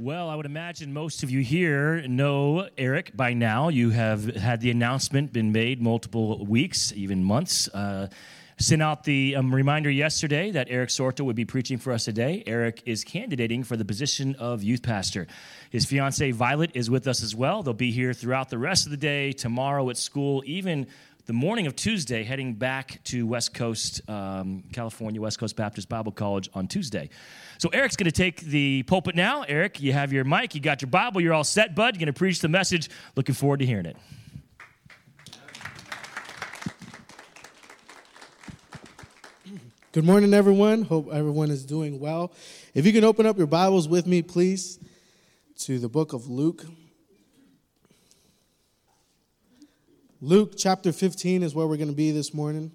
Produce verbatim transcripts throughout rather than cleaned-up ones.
Well, I would imagine most of you here know Eric by now. You have had the announcement been made multiple weeks, even months. Uh, sent out the um, reminder yesterday that Eric Sorto would be preaching for us today. Eric is candidating for the position of youth pastor. His fiancée, Violet, is with us as well. They'll be here throughout the rest of the day, tomorrow at school, even the morning of Tuesday, heading back to West Coast, um, California, West Coast Baptist Bible College on Tuesday. So Eric's going to take the pulpit now. Eric, you have your mic, you got your Bible, you're all set, bud. You're going to preach the message. Looking forward to hearing it. Good morning, everyone. Hope everyone is doing well. If you can open up your Bibles with me, please, to the book of Luke. Luke chapter fifteen is where we're going to be this morning.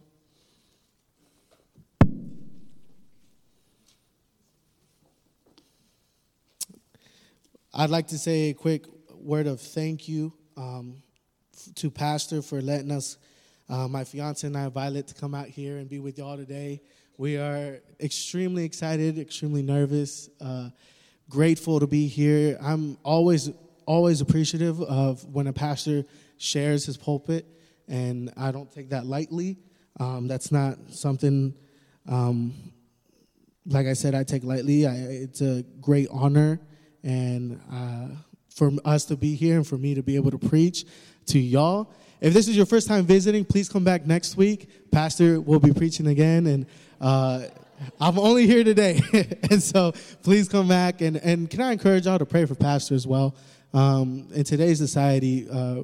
I'd like to say a quick word of thank you um, to Pastor for letting us, uh, my fiance and I, Violet, to come out here and be with y'all today. We are extremely excited, extremely nervous, uh, grateful to be here. I'm always, always appreciative of when a pastor shares his pulpit, and I don't take that lightly. Um, that's not something, um, like I said, I take lightly. I, it's a great honor. And uh, for us to be here and for me to be able to preach to y'all. If this is your first time visiting, please come back next week. Pastor will be preaching again. And uh, I'm only here today. And so please come back. And, and can I encourage y'all to pray for Pastor as well? Um, in today's society, uh,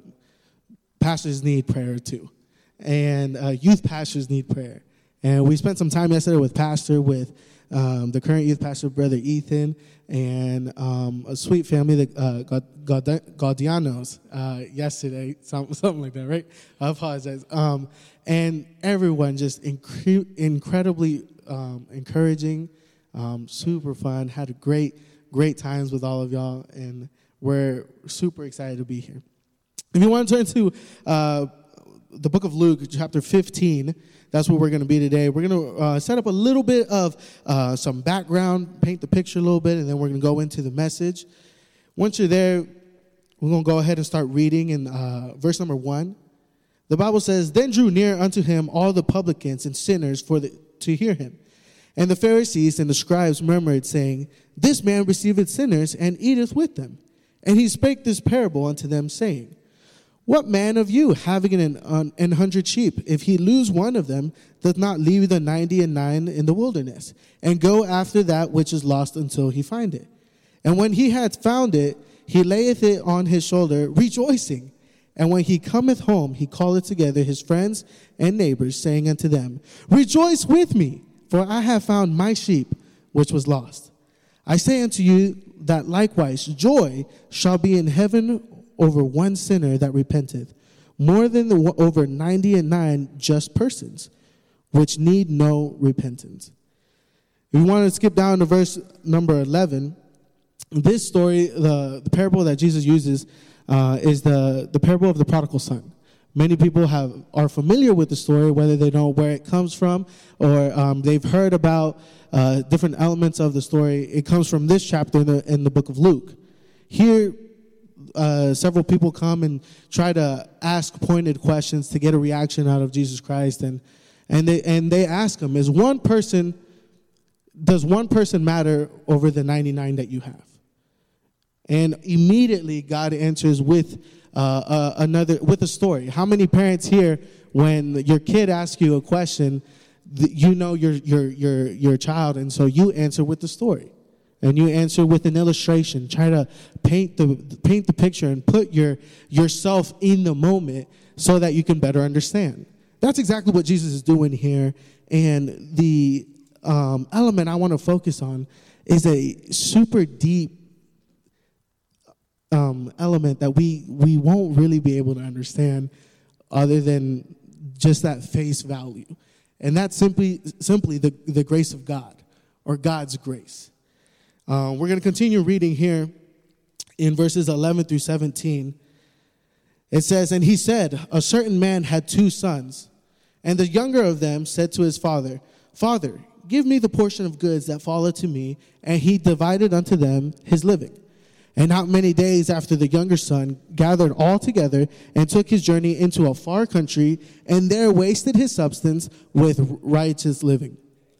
pastors need prayer too. And uh, youth pastors need prayer. And we spent some time yesterday with Pastor, with um, the current youth pastor, Brother Ethan, and um, a sweet family, the uh, God, God, Gaudianos, uh, yesterday, something, something like that, right? I apologize. Um, and everyone just incre- incredibly um, encouraging, um, super fun, had a great, great times with all of y'all, and we're super excited to be here. If you want to turn to uh, the book of Luke, chapter fifteen, that's where we're going to be today. We're going to uh, set up a little bit of uh, some background, paint the picture a little bit, and then we're going to go into the message. Once you're there, we're going to go ahead and start reading in uh, verse number one. The Bible says, "Then drew near unto him all the publicans and sinners for the, to hear him. And the Pharisees and the scribes murmured, saying, This man receiveth sinners and eateth with them. And he spake this parable unto them, saying, What man of you, having an, an, an hundred sheep, if he lose one of them, doth not leave the ninety and nine in the wilderness, and go after that which is lost until he find it? And when he hath found it, he layeth it on his shoulder, rejoicing. And when he cometh home, he calleth together his friends and neighbors, saying unto them, Rejoice with me, for I have found my sheep which was lost. I say unto you that likewise joy shall be in heaven over one sinner that repenteth, more than the over ninety and nine just persons, which need no repentance." If you want to skip down to verse number eleven, this story, the, the parable that Jesus uses, uh, is the, the parable of the prodigal son. Many people have are familiar with the story, whether they know where it comes from or um, they've heard about uh, different elements of the story. It comes from this chapter in the, in the book of Luke. Here, Uh, several people come and try to ask pointed questions to get a reaction out of Jesus Christ, and and they and they ask him, "Is one person? Does one person matter over the ninety-nine that you have?" And immediately God answers with uh, uh, another with a story. How many parents here, when your kid asks you a question, you know your your your your child, and so you answer with the story? And you answer with an illustration. Try to paint the paint the picture and put your yourself in the moment so that you can better understand. That's exactly what Jesus is doing here. And the um, element I want to focus on is a super deep um, element that we we won't really be able to understand other than just that face value. And that's simply simply the, the grace of God, or God's grace. Uh, we're going to continue reading here in verses eleven through seventeen. It says, "And he said, a certain man had two sons, and the younger of them said to his father, Father, give me the portion of goods that falleth to me. And he divided unto them his living. And not many days after, the younger son gathered all together and took his journey into a far country, and there wasted his substance with riotous living.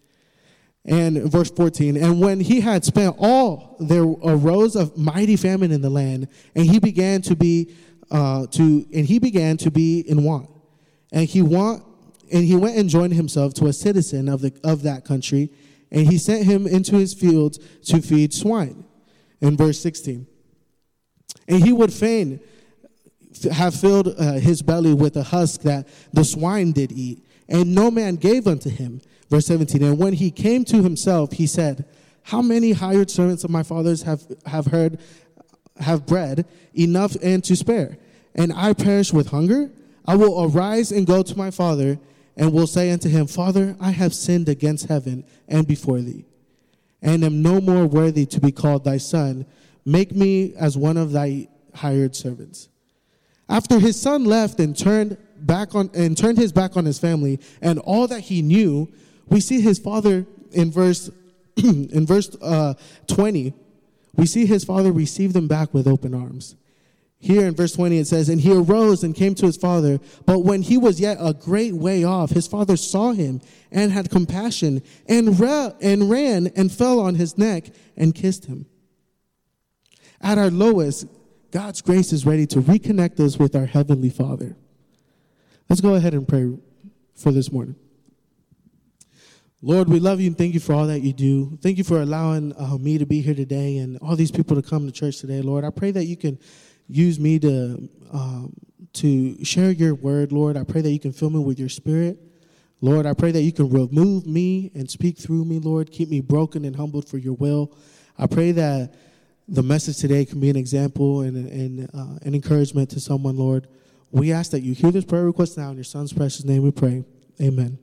And verse fourteen, and when he had spent all, there arose a mighty famine in the land, and he began to be uh, to and he began to be in want, and he want and he went and joined himself to a citizen of the of that country, and he sent him into his fields to feed swine. In verse sixteen, and he would fain have filled uh, his belly with the husk that the swine did eat, and no man gave unto him. Verse seventeen, and when he came to himself, he said, how many hired servants of my father's have, have heard, have bread enough and to spare, and I perish with hunger? I will arise and go to my father, and will say unto him, Father, I have sinned against heaven and before thee, and am no more worthy to be called thy son. Make me as one of thy hired servants. After his son left and turned back on and turned his back on his family and all that he knew, we see his father in verse in verse uh, twenty. We see his father receive them back with open arms. Here in verse twenty it says, and he arose and came to his father, but when he was yet a great way off, his father saw him and had compassion and, ra- and ran and fell on his neck and kissed him. At our lowest, God's grace is ready to reconnect us with our Heavenly Father. Let's go ahead and pray for this morning. Lord, we love you and thank you for all that you do. Thank you for allowing uh, me to be here today and all these people to come to church today, Lord. I pray that you can use me to um, to share your word, Lord. I pray that you can fill me with your spirit. Lord, I pray that you can remove me and speak through me, Lord. Keep me broken and humbled for your will. I pray that the message today can be an example and, and uh, an encouragement to someone, Lord. We ask that you hear this prayer request now. In your son's precious name we pray. Amen.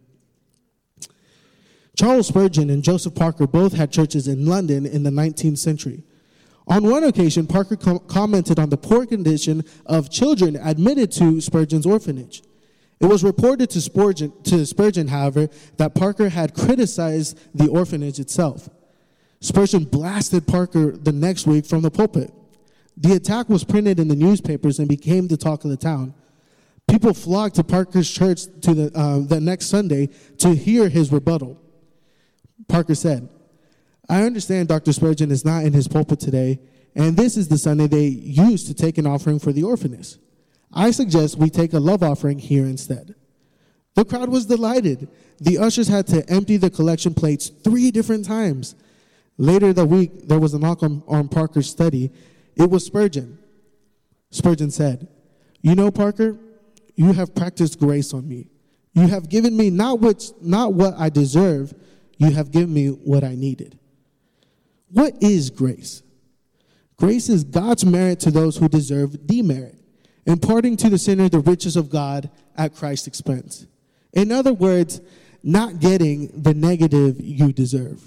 Charles Spurgeon and Joseph Parker both had churches in London in the nineteenth century. On one occasion, Parker com- commented on the poor condition of children admitted to Spurgeon's orphanage. It was reported to Spurgeon, to Spurgeon, however, that Parker had criticized the orphanage itself. Spurgeon blasted Parker the next week from the pulpit. The attack was printed in the newspapers and became the talk of the town. People flocked to Parker's church to the, uh, the next Sunday to hear his rebuttal. Parker said, I understand Doctor Spurgeon is not in his pulpit today, and this is the Sunday they used to take an offering for the orphanage. I suggest we take a love offering here instead. The crowd was delighted. The ushers had to empty the collection plates three different times. Later that week, there was a knock on, on Parker's study. It was Spurgeon. Spurgeon said, you know, Parker, you have practiced grace on me. You have given me not, which, not what I deserve, you have given me what I needed. What is grace? Grace is God's merit to those who deserve demerit, imparting to the sinner the riches of God at Christ's expense. In other words, not getting the negative you deserve.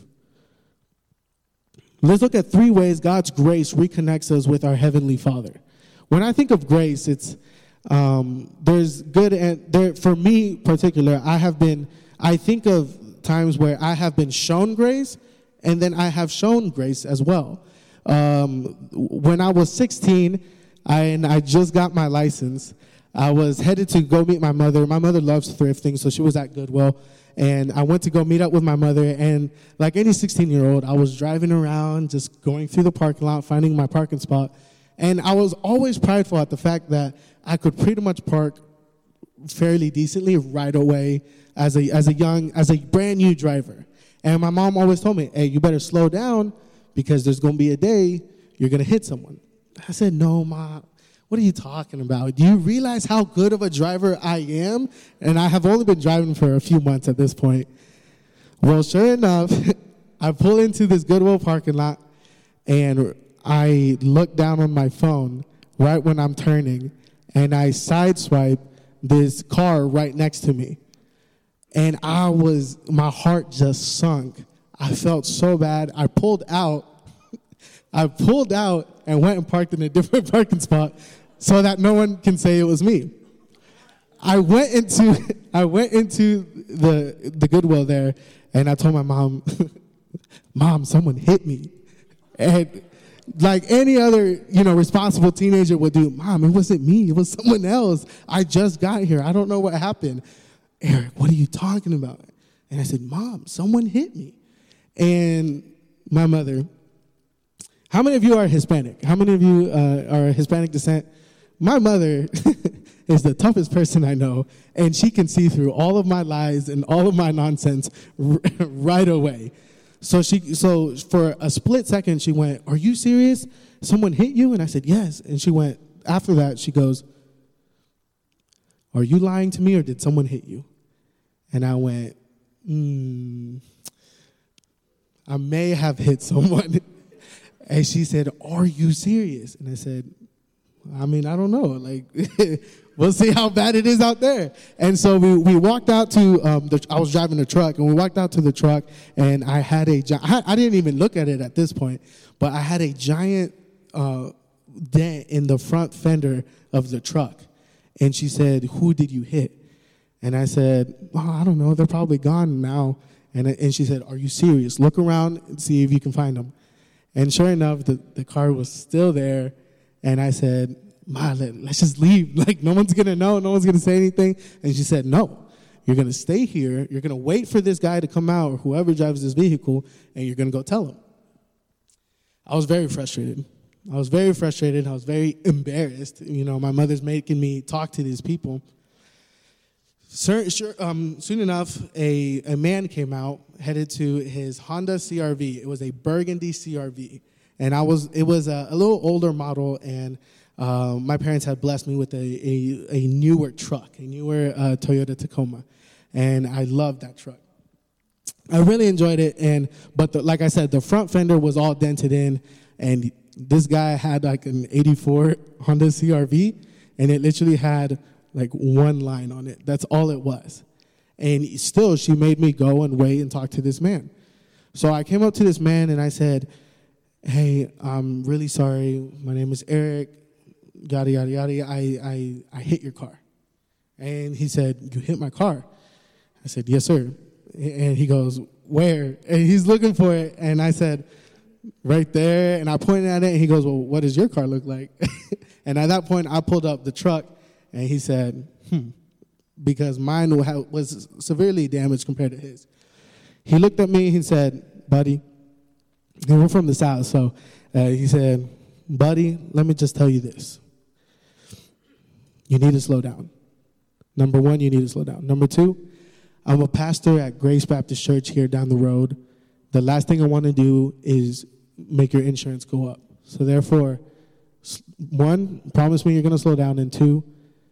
Let's look at three ways God's grace reconnects us with our Heavenly Father. When I think of grace, it's um, there's good and there for me particular. I have been. I think of times where I have been shown grace, and then I have shown grace as well. Um, when I was sixteen, I, and I just got my license, I was headed to go meet my mother. My mother loves thrifting, so she was at Goodwill. And I went to go meet up with my mother, and like any sixteen-year-old, I was driving around, just going through the parking lot, finding my parking spot. And I was always prideful at the fact that I could pretty much park fairly decently right away as a as a young, as a brand new driver. And my mom always told me, hey, you better slow down because there's going to be a day you're going to hit someone. I said, no, Ma. What are you talking about? Do you realize how good of a driver I am? And I have only been driving for a few months at this point. Well, sure enough, I pull into this Goodwill parking lot, and I look down on my phone right when I'm turning, and I sideswipe this car right next to me. And I was, my heart just sunk. I felt so bad. I pulled out. I pulled out and went and parked in a different parking spot so that no one can say it was me. I went into I went into the the Goodwill there, and I told my mom, Mom, someone hit me. And like any other, you know, responsible teenager would do, Mom, it wasn't me. It was someone else. I just got here. I don't know what happened. Eric, what are you talking about? And I said, Mom, someone hit me. And my mother, how many of you are Hispanic? How many of you uh, are Hispanic descent? My mother is the toughest person I know, and she can see through all of my lies and all of my nonsense r- right away. So she, so for a split second, she went, are you serious? Someone hit you? And I said, yes. And she went, after that, she goes, are you lying to me or did someone hit you? And I went, hmm, I may have hit someone. And she said, are you serious? And I said, I mean, I don't know. Like, we'll see how bad it is out there. And so we, we walked out to, um, the, I was driving a truck, and we walked out to the truck, and I had a, I, I didn't even look at it at this point, but I had a giant uh, dent in the front fender of the truck. And she said, who did you hit? And I said, oh, I don't know. They're probably gone now. And, and she said, are you serious? Look around and see if you can find them. And sure enough, the, the car was still there. And I said, Ma, let, let's just leave. Like, no one's going to know. No one's going to say anything. And she said, no, you're going to stay here. You're going to wait for this guy to come out or whoever drives this vehicle, and you're going to go tell him. I was very frustrated. I was very frustrated. I was very embarrassed. You know, my mother's making me talk to these people. Sure, sure, um, soon enough, a, a man came out, headed to his Honda C R V. It was a burgundy C R V. And I was, it was a, a little older model, and uh, my parents had blessed me with a, a, a newer truck, a newer uh, Toyota Tacoma, and I loved that truck. I really enjoyed it, and but the, like I said, the front fender was all dented in, and this guy had like an eighty-four Honda C R V, and it literally had like one line on it. That's all it was. And still, she made me go and wait and talk to this man. So I came up to this man, and I said, hey, I'm really sorry. My name is Eric, yada, yada, yada. I, I, I hit your car. And he said, you hit my car? I said, yes, sir. And he goes, where? And he's looking for it. And I said, right there. And I pointed at it, and he goes, well, what does your car look like? And at that point, I pulled up the truck, and he said, hmm, because mine was severely damaged compared to his. He looked at me, and he said, buddy, and we're from the South, so uh, he said, buddy, let me just tell you this. You need to slow down. Number one, you need to slow down. Number two, I'm a pastor at Grace Baptist Church here down the road. The last thing I want to do is make your insurance go up. So therefore, one, promise me you're going to slow down, and two,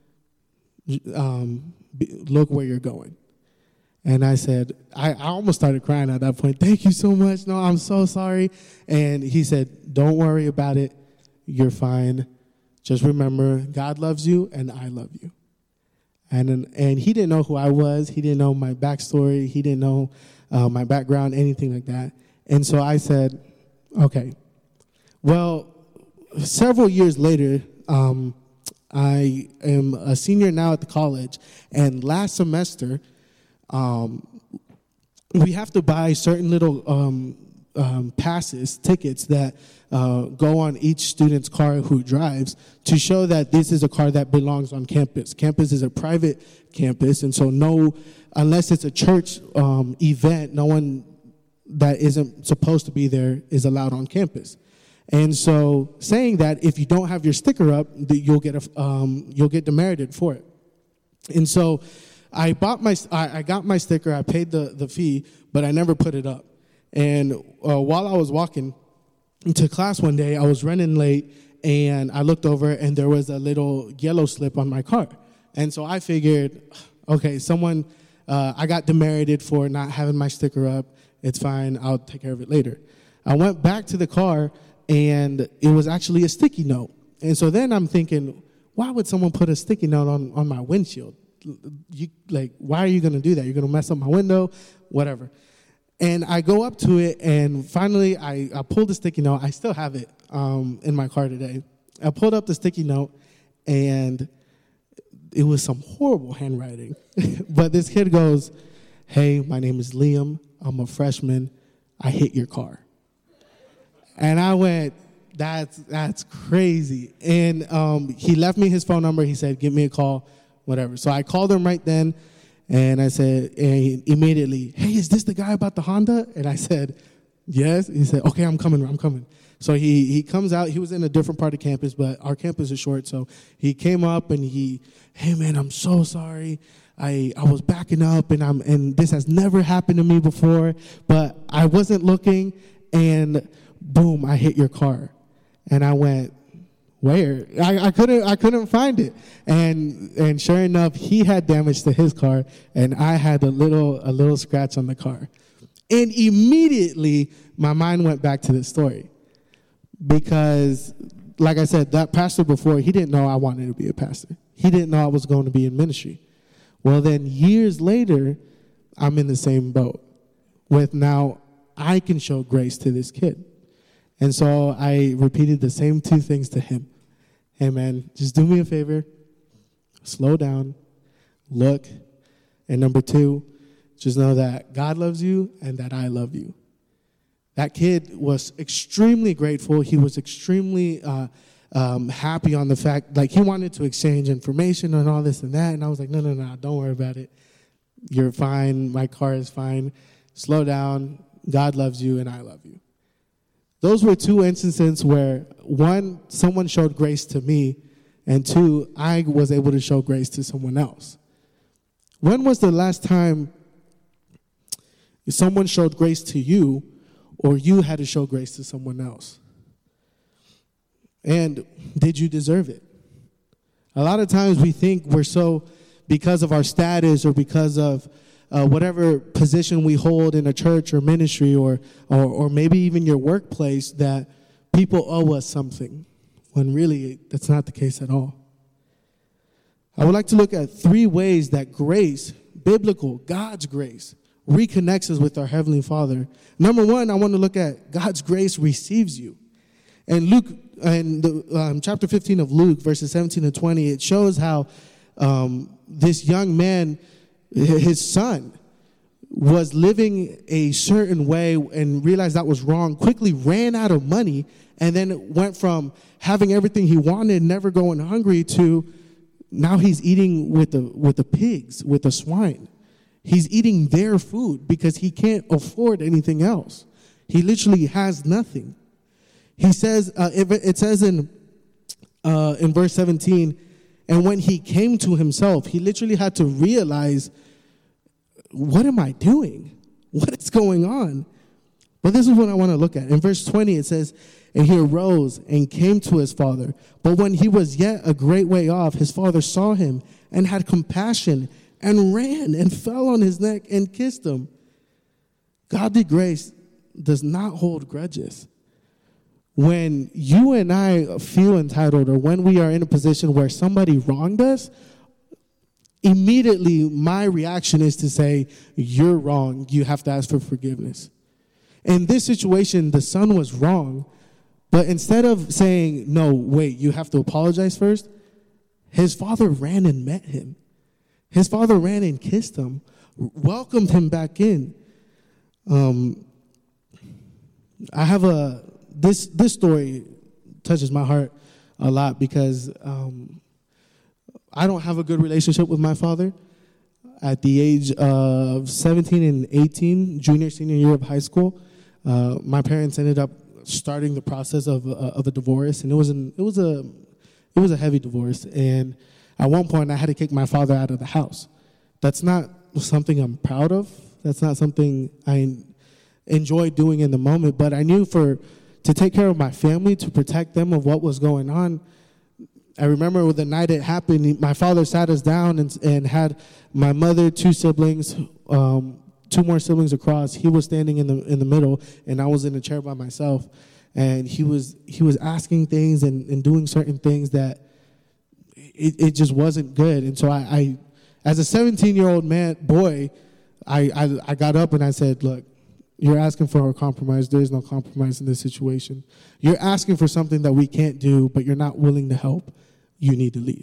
um, look where you're going. And I said, I, I almost started crying at that point. Thank you so much. No, I'm so sorry. And he said, don't worry about it. You're fine. Just remember, God loves you and I love you. And and he didn't know who I was. He didn't know my backstory. He didn't know uh, my background, anything like that. And so I said, okay. Well, several years later, um, I am a senior now at the college. And last semester, Um, we have to buy certain little um, um, passes, tickets that uh, go on each student's car who drives to show that this is a car that belongs on campus. Campus is a private campus, and so no, unless it's a church um, event, no one that isn't supposed to be there is allowed on campus. And so, saying that if you don't have your sticker up, you'll get a, um, you'll get demerited for it. And so, I bought my, I, I got my sticker. I paid the, the fee, but I never put it up. And uh, while I was walking to class one day, I was running late, and I looked over, and there was a little yellow slip on my car. And so I figured, okay, someone, uh, I got demerited for not having my sticker up. It's fine. I'll take care of it later. I went back to the car, and it was actually a sticky note. And so then I'm thinking, why would someone put a sticky note on, on my windshield? You, like, why are you going to do that? You're going to mess up my window, whatever. And I go up to it, and finally I, I pulled the sticky note. I still have it um, in my car today. I pulled up the sticky note, and it was some horrible handwriting. But this kid goes, hey, my name is Liam. I'm a freshman. I hit your car. And I went, that's that's crazy. And um, he left me his phone number. He said, give me a call, whatever. So I called him right then, and I said, and he immediately, hey, is this the guy about the Honda? And I said, yes. He said, okay, I'm coming, I'm coming. So he, he comes out. He was in a different part of campus, but our campus is short. So he came up and he, hey, man, I'm so sorry. I, I was backing up, and I'm and this has never happened to me before, but I wasn't looking, and boom, I hit your car. And I went, where? I, I couldn't I couldn't find it. And and sure enough, he had damage to his car, and I had a little a little scratch on the car. And immediately my mind went back to this story. Because, like I said, that pastor before, he didn't know I wanted to be a pastor. He didn't know I was going to be in ministry. Well, then years later, I'm in the same boat with now I can show grace to this kid. And so I repeated the same two things to him. Hey, man, just do me a favor. Slow down. Look. And number two, just know that God loves you and that I love you. That kid was extremely grateful. He was extremely uh, um, happy on the fact, like he wanted to exchange information and all this and that. And I was like, no, no, no, don't worry about it. You're fine. My car is fine. Slow down. God loves you and I love you. Those were two instances where, one, someone showed grace to me, and two, I was able to show grace to someone else. When was the last time someone showed grace to you, or you had to show grace to someone else? And did you deserve it? A lot of times we think we're so, because of our status or because of uh, whatever position we hold in a church or ministry or, or or maybe even your workplace, that people owe us something, when really that's not the case at all. I would like to look at three ways that grace, biblical, God's grace, reconnects us with our Heavenly Father. Number one, I want to look at God's grace receives you. And Luke, in the, um, chapter fifteen of Luke, verses seventeen and twenty, it shows how um, this young man, his son, was living a certain way and realized that was wrong, quickly ran out of money, and then went from having everything he wanted, never going hungry, to now he's eating with the with the pigs, with the swine. He's eating their food because he can't afford anything else. He literally has nothing. He says, uh, it, it says in uh, in verse seventeen, and when he came to himself, he literally had to realize, what am I doing? What is going on? But this is what I want to look at. In verse twenty, it says, and he arose and came to his father. But when he was yet a great way off, his father saw him and had compassion and ran and fell on his neck and kissed him. Godly grace does not hold grudges. When you and I feel entitled, or when we are in a position where somebody wronged us, immediately my reaction is to say, you're wrong. You have to ask for forgiveness. In this situation, the son was wrong, but instead of saying, no, wait, you have to apologize first, his father ran and met him. His father ran and kissed him, welcomed him back in. Um, I have a, this this story touches my heart a lot because um, I don't have a good relationship with my father. At the age of seventeen and eighteen, junior, senior year of high school, uh, my parents ended up starting the process of uh, of a divorce, and it was an it was a it was a heavy divorce. And at one point, I had to kick my father out of the house. That's not something I'm proud of. That's not something I enjoy doing in the moment. But I knew for to take care of my family, to protect them of what was going on. I remember the night it happened, my father sat us down and, and had my mother, two siblings, um, two more siblings across. He was standing in the in the middle, and I was in a chair by myself. And he was he was asking things and, and doing certain things that it, it just wasn't good. And so I, I as a seventeen-year-old man boy, I, I I got up and I said, look, you're asking for a compromise. There is no compromise in this situation. You're asking for something that we can't do, but you're not willing to help. You need to leave.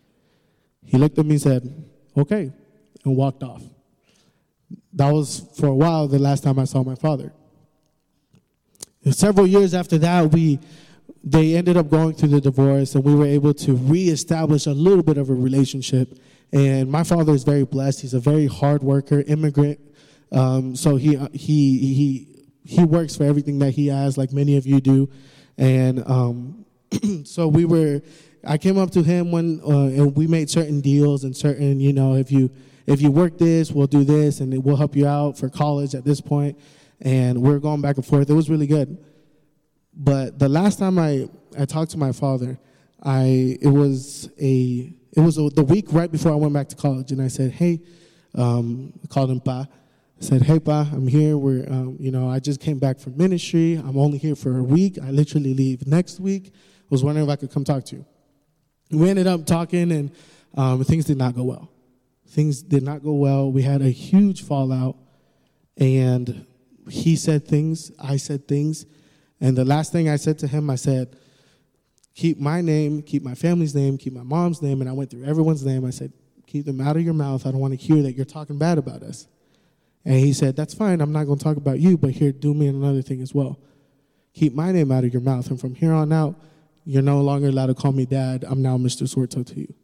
He looked at me and said, okay, and walked off. That was, for a while, the last time I saw my father. And several years after that, we they ended up going through the divorce, and we were able to reestablish a little bit of a relationship. And my father is very blessed. He's a very hard worker, immigrant. Um, so he he he he works for everything that he has, like many of you do. And um, so we were. I came up to him when uh, and we made certain deals and certain, you know, if you if you work this, we'll do this, and we'll help you out for college at this point. And we're going back and forth. It was really good. But the last time I, I talked to my father, I it was a it was a, the week right before I went back to college, and I said, "Hey," um, I called him Pa. I said, "Hey, Pa, I'm here. We're um, you know, I just came back from ministry. I'm only here for a week. I literally leave next week. I was wondering if I could come talk to you." We ended up talking, and um, things did not go well. Things did not go well. We had a huge fallout, and he said things, I said things, and the last thing I said to him, I said, keep my name, keep my family's name, keep my mom's name, and I went through everyone's name. I said, keep them out of your mouth. I don't want to hear that you're talking bad about us. And he said, that's fine. I'm not going to talk about you, but here, do me another thing as well. Keep my name out of your mouth, and from here on out, you're no longer allowed to call me Dad. I'm now Mister Sorto to you.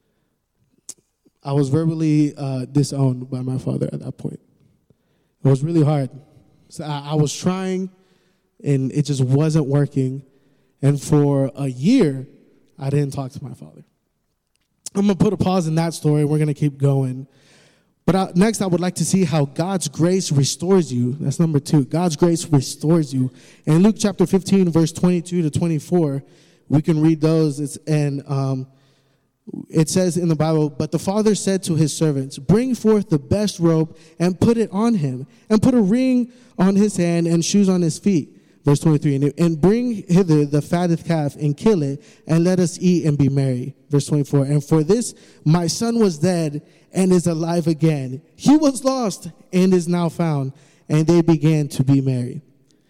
I was verbally uh, disowned by my father at that point. It was really hard. So I, I was trying, and it just wasn't working. And for a year, I didn't talk to my father. I'm going to put a pause in that story. We're going to keep going. But I, next, I would like to see how God's grace restores you. That's number two. God's grace restores you. In Luke chapter fifteen, verse twenty-two to twenty-four, we can read those. It's, and um, it says in the Bible, but the father said to his servants, bring forth the best robe and put it on him, and put a ring on his hand and shoes on his feet. Verse twenty-three, and, and bring hither the fatted calf and kill it, and let us eat and be merry. Verse twenty-four, and for this my son was dead and is alive again. He was lost and is now found. And they began to be merry.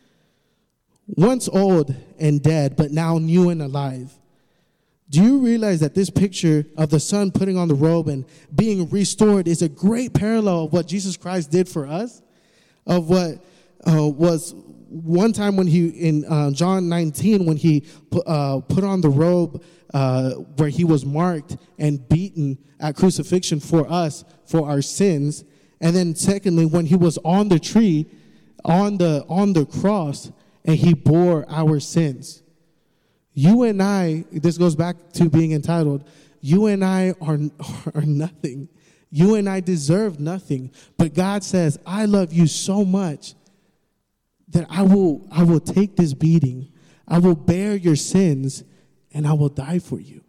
Once old and dead, but now new and alive. Do you realize that this picture of the son putting on the robe and being restored is a great parallel of what Jesus Christ did for us? Of what uh, was one time when he, in uh, John nineteen, when he put, uh, put on the robe uh, where he was marked and beaten at crucifixion for us, for our sins. And then secondly, when he was on the tree, on the on the cross, and he bore our sins. You and I, this goes back to being entitled, you and I are, are nothing. You and I deserve nothing. But God says, I love you so much that I will, I will take this beating. I will bear your sins, and I will die for you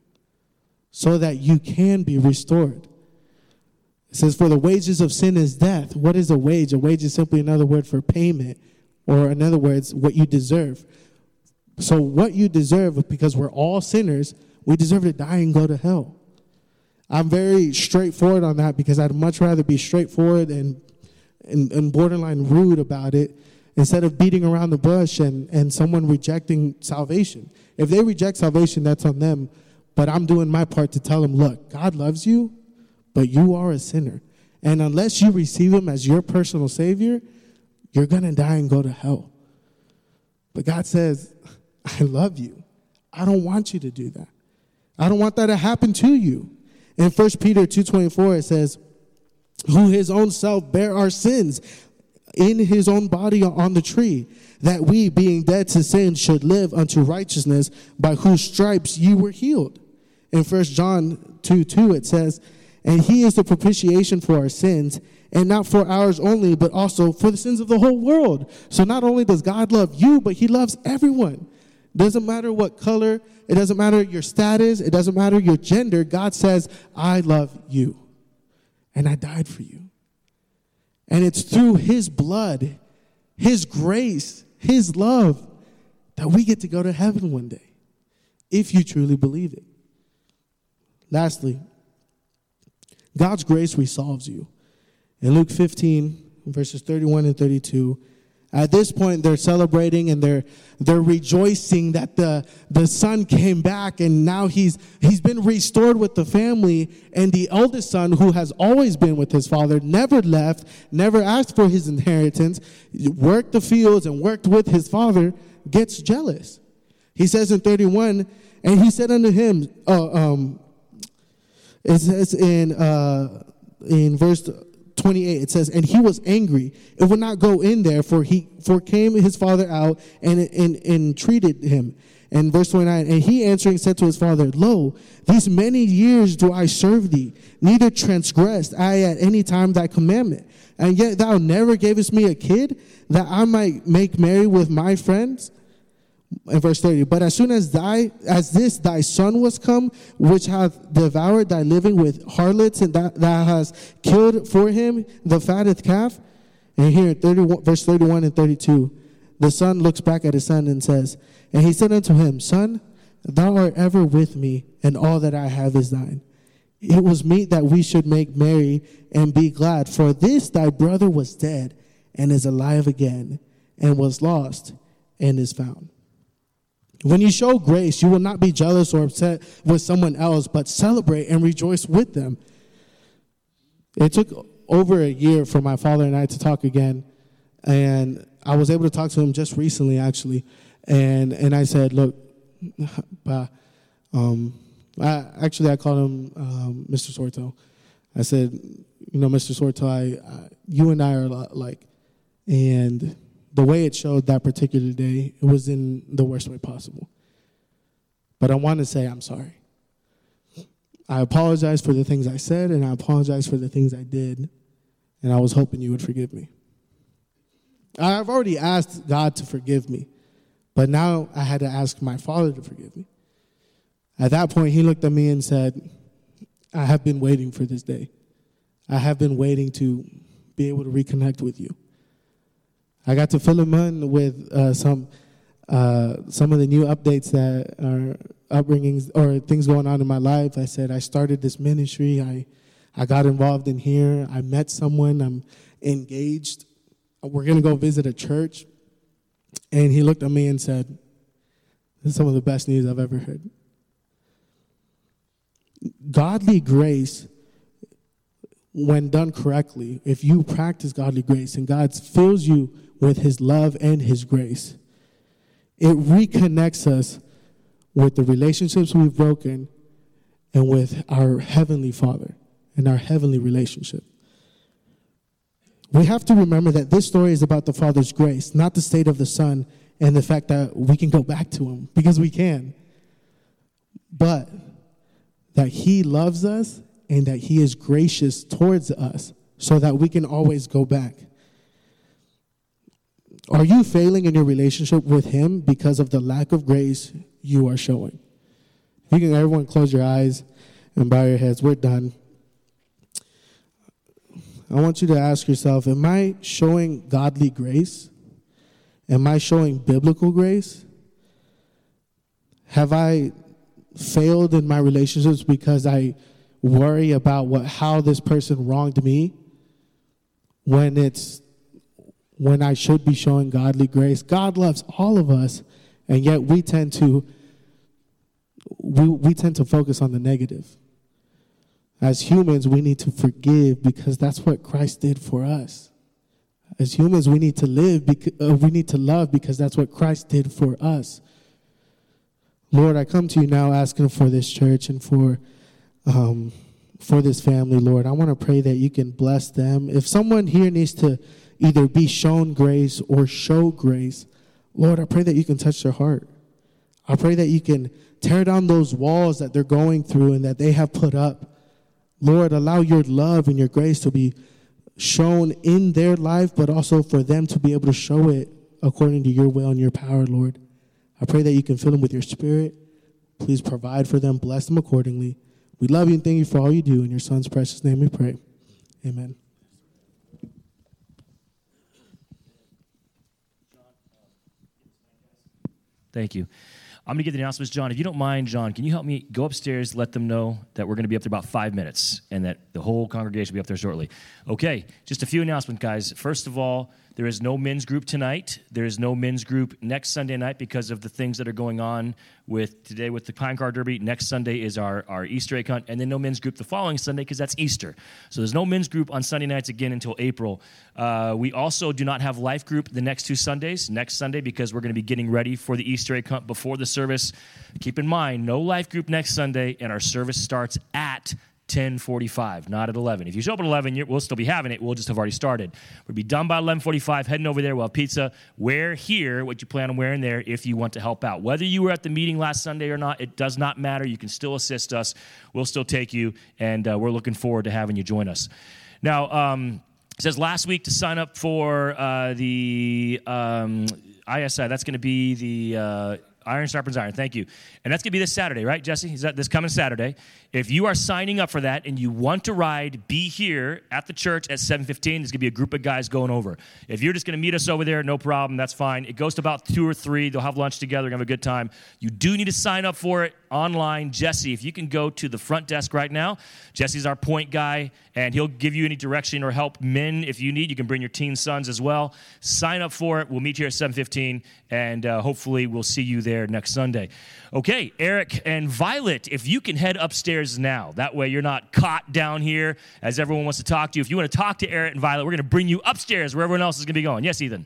so that you can be restored. It says, for the wages of sin is death. What is a wage? A wage is simply another word for payment, or in other words, what you deserve. So what you deserve, because we're all sinners, we deserve to die and go to hell. I'm very straightforward on that because I'd much rather be straightforward and, and, and borderline rude about it instead of beating around the bush and, and someone rejecting salvation. If they reject salvation, that's on them. But I'm doing my part to tell them, look, God loves you, but you are a sinner. And unless you receive him as your personal Savior, you're going to die and go to hell. But God says, I love you. I don't want you to do that. I don't want that to happen to you. In First Peter two twenty-four, it says, who his own self bare our sins in his own body on the tree, that we, being dead to sin, should live unto righteousness, by whose stripes ye were healed. In First John two two, it says, and he is the propitiation for our sins, and not for ours only, but also for the sins of the whole world. So not only does God love you, but he loves everyone. Doesn't matter what color, it doesn't matter your status, it doesn't matter your gender. God says, I love you, and I died for you. And it's through his blood, his grace, his love, that we get to go to heaven one day, if you truly believe it. Lastly, God's grace resolves you. In Luke fifteen, verses thirty-one and thirty-two, at this point, they're celebrating and they're they're rejoicing that the, the son came back, and now he's he's been restored with the family. And the eldest son, who has always been with his father, never left, never asked for his inheritance, worked the fields and worked with his father, gets jealous. He says in thirty-one, and he said unto him, uh, um, it says in uh, in verse twenty-eight, it says, and he was angry and would not go in there, for he for came his father out and, and, and entreated him. And verse twenty-nine, and he answering said to his father, Lo, these many years do I serve thee, neither transgressed I at any time thy commandment. And yet thou never gavest me a kid, that I might make merry with my friends. In verse thirty, but as soon as thy as this thy son was come, which hath devoured thy living with harlots, and that thou hast killed for him the fatted calf. And here, thirty-one, verse thirty-one and thirty-two, the son looks back at his son and says, and he said unto him, Son, thou art ever with me, and all that I have is thine. It was meet that we should make merry and be glad, for this thy brother was dead, and is alive again, and was lost, and is found. When you show grace, you will not be jealous or upset with someone else, but celebrate and rejoice with them. It took over a year for my father and I to talk again, and I was able to talk to him just recently, actually. And and I said, look, bah, um, I, actually I called him um, Mister Sorto. I said, you know, Mister Sorto, I, I, you and I are like, and the way it showed that particular day, it was in the worst way possible. But I want to say I'm sorry. I apologize for the things I said, and I apologize for the things I did, and I was hoping you would forgive me. I've already asked God to forgive me, but now I had to ask my father to forgive me. At that point, he looked at me and said, I have been waiting for this day. I have been waiting to be able to reconnect with you. I got to fill him in with uh, some uh, some of the new updates that are upbringings or things going on in my life. I said, I started this ministry. I, I got involved in here. I met someone. I'm engaged. We're going to go visit a church. And he looked at me and said, this is some of the best news I've ever heard. Godly grace, when done correctly, if you practice godly grace and God fills you with his love and his grace, it reconnects us with the relationships we've broken and with our Heavenly Father and our heavenly relationship. We have to remember that this story is about the Father's grace, not the state of the Son and the fact that we can go back to him, because we can. But that he loves us and that he is gracious towards us so that we can always go back. Are you failing in your relationship with him because of the lack of grace you are showing? You can, everyone close your eyes and bow your heads. We're done. I want you to ask yourself, am I showing godly grace? Am I showing biblical grace? Have I failed in my relationships because I worry about what how this person wronged me when it's when I should be showing godly grace? God loves all of us, and yet we tend to we we tend to focus on the negative. As humans, we need to forgive because that's what Christ did for us. As humans, we need to live because uh, we need to love because that's what Christ did for us. Lord, I come to you now asking for this church and for um, for this family, Lord. I want to pray that you can bless them. If someone here needs to either be shown grace or show grace, Lord, I pray that you can touch their heart. I pray that you can tear down those walls that they're going through and that they have put up. Lord, allow your love and your grace to be shown in their life, but also for them to be able to show it according to your will and your power, Lord. I pray that you can fill them with your spirit. Please provide for them. Bless them accordingly. We love you and thank you for all you do. In your son's precious name we pray. Amen. Thank you. I'm going to get the announcements. John, if you don't mind, John, can you help me go upstairs, let them know that we're going to be up there about five minutes and that the whole congregation will be up there shortly. Okay, just a few announcements, guys. First of all, There is no men's group tonight. There is no men's group next Sunday night because of the things that are going on with today with the Pine Car Derby. Next Sunday is our, our Easter egg hunt, and then no men's group the following Sunday because that's Easter. So there's no men's group on Sunday nights again until April. Uh, we also do not have life group the next two Sundays. Next Sunday because we're going to be getting ready for the Easter egg hunt before the service. Keep in mind, no life group next Sunday, and our service starts at ten forty-five, not at eleven. If you show up at eleven, we'll still be having it. We'll just have already started. We'll be done by eleven forty-five, heading over there. We'll have pizza. Wear here what you plan on wearing there if you want to help out. Whether you were at the meeting last Sunday or not, it does not matter. You can still assist us. We'll still take you, and uh, we're looking forward to having you join us. Now, um, it says last week to sign up for uh, the um, I S I. That's going to be the uh, Iron Sharpens Iron. Thank you. And that's going to be this Saturday, right, Jesse? Is that this coming Saturday? If you are signing up for that and you want to ride, be here at the church at seven fifteen. There's going to be a group of guys going over. If you're just going to meet us over there, no problem. That's fine. It goes to about two or three. They'll have lunch together and have a good time. You do need to sign up for it online. Jesse, if you can go to the front desk right now. Jesse's our point guy, and he'll give you any direction or help. Men, if you need, you can bring your teen sons as well. Sign up for it. We'll meet here at seven fifteen, and uh, hopefully we'll see you there next Sunday. Okay, Eric and Violet, if you can head upstairs now. That way you're not caught down here as everyone wants to talk to you. If you want to talk to Eric and Violet, we're going to bring you upstairs where everyone else is going to be going. Yes, Ethan?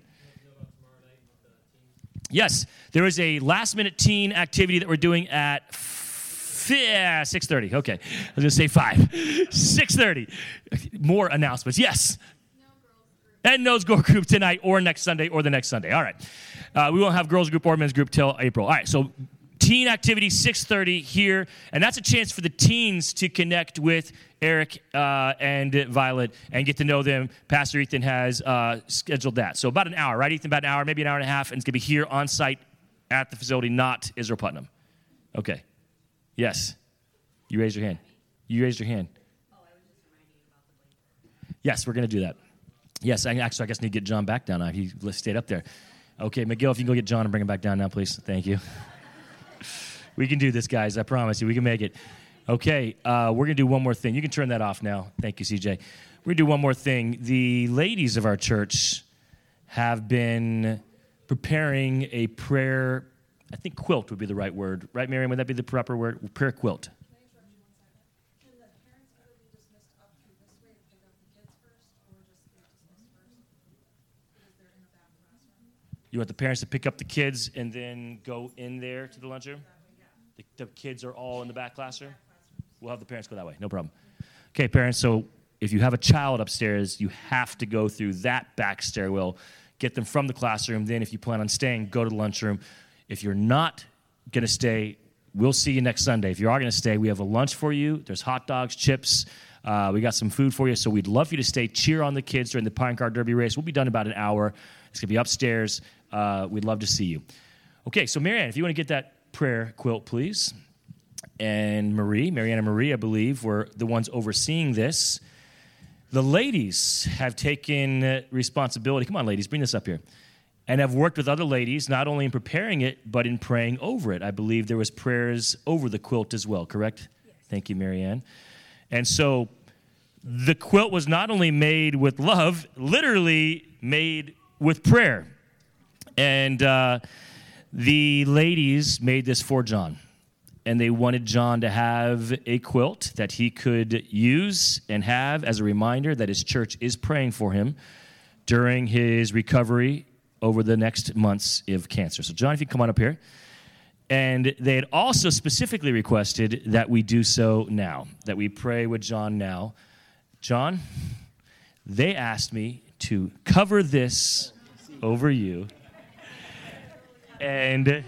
Yes, there is a last-minute teen activity that we're doing at yeah, six thirty. Okay, I was going to say five. six thirty. More announcements. Yes. And no girls group tonight or next Sunday or the next Sunday. All right. Uh, we won't have girls group or men's group till April. All right, so teen activity, six thirty here, and that's a chance for the teens to connect with Eric uh, and Violet and get to know them. Pastor Ethan has uh, scheduled that. So about an hour, right, Ethan? About an hour, maybe an hour and a half, and it's going to be here on site at the facility, not Israel Putnam. Okay. Yes. You raised your hand. You raised your hand. Oh, I was just reminding you about the blade. Yes, we're going to do that. Yes, I actually, I guess I need to get John back down now. He stayed up there. Okay, Miguel, if you can go get John and bring him back down now, please. Thank you. We can do this, guys. I promise you. We can make it. Okay, uh, we're going to do one more thing. You can turn that off now. Thank you, C J. We're going to do one more thing. The ladies of our church have been preparing a prayer, I think quilt would be the right word. Right, Miriam? Would that be the proper word? Prayer quilt. Can the parents ever be dismissed up through this way to pick up the kids first, or just be dismissed first because they're in the back classroom? You want the parents to pick up the kids and then go in there to the lunchroom? The, the kids are all in the back classroom? We'll have the parents go that way. No problem. Okay, parents, so if you have a child upstairs, you have to go through that back stairwell, get them from the classroom. Then if you plan on staying, go to the lunchroom. If you're not going to stay, we'll see you next Sunday. If you are going to stay, we have a lunch for you. There's hot dogs, chips. Uh, we got some food for you, so we'd love for you to stay. Cheer on the kids during the Pine Car Derby race. We'll be done in about an hour. It's going to be upstairs. Uh, we'd love to see you. Okay, so Marianne, if you want to get that prayer quilt, please. And Marie, Marianne and Marie, I believe, were the ones overseeing this. The ladies have taken responsibility. Come on, ladies, bring this up here. And have worked with other ladies, not only in preparing it, but in praying over it. I believe there was prayers over the quilt as well, correct? Yes. Thank you, Marianne. And so the quilt was not only made with love, literally made with prayer. And uh, the ladies made this for John. And they wanted John to have a quilt that he could use and have as a reminder that his church is praying for him during his recovery over the next months of cancer. So, John, if you come on up here. And they had also specifically requested that we do so now, that we pray with John now. John, they asked me to cover this over you. And,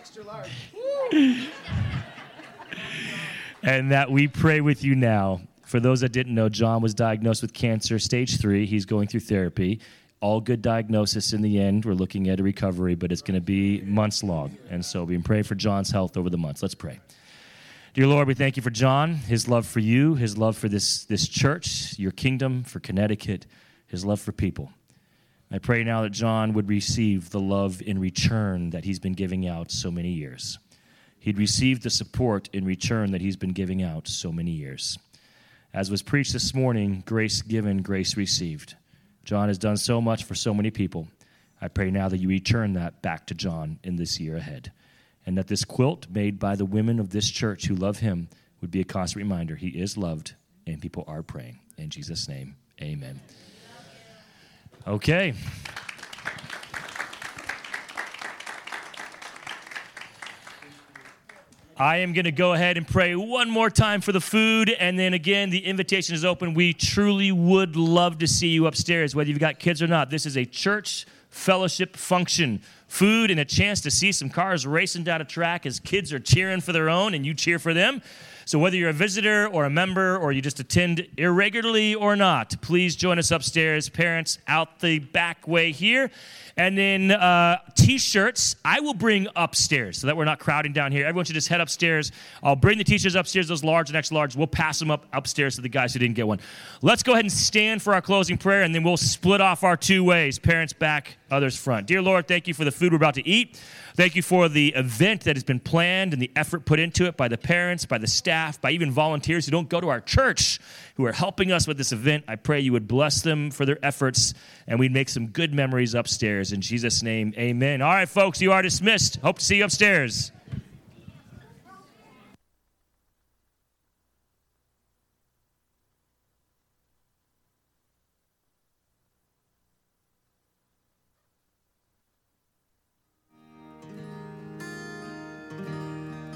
and that we pray with you now. For those that didn't know, John was diagnosed with cancer, stage three. He's going through therapy. All good diagnosis in the end. We're looking at a recovery, but it's going to be months long. And so we've been praying for John's health over the months. Let's pray. Dear Lord, we thank you for John, his love for you, his love for this, this church, your kingdom, for Connecticut, his love for people. I pray now that John would receive the love in return that he's been giving out so many years. He'd receive the support in return that he's been giving out so many years. As was preached this morning, grace given, grace received. John has done so much for so many people. I pray now that you return that back to John in this year ahead, and that this quilt made by the women of this church who love him would be a constant reminder he is loved and people are praying. In Jesus' name, amen. Okay. I am going to go ahead and pray one more time for the food, and then again, the invitation is open. We truly would love to see you upstairs, whether you've got kids or not. This is a church fellowship function. Food and a chance to see some cars racing down a track as kids are cheering for their own and you cheer for them. So whether you're a visitor or a member or you just attend irregularly or not, please join us upstairs. Parents, out the back way here. And then uh, T-shirts, I will bring upstairs so that we're not crowding down here. Everyone should just head upstairs. I'll bring the T-shirts upstairs, those large and extra large. We'll pass them up upstairs to the guys who didn't get one. Let's go ahead and stand for our closing prayer, and then we'll split off our two ways. Parents back, others front. Dear Lord, thank you for the food we're about to eat. Thank you for the event that has been planned and the effort put into it by the parents, by the staff, by even volunteers who don't go to our church, who are helping us with this event. I pray you would bless them for their efforts, and we'd make some good memories upstairs. In Jesus' name, amen. All right, folks, you are dismissed. Hope to see you upstairs.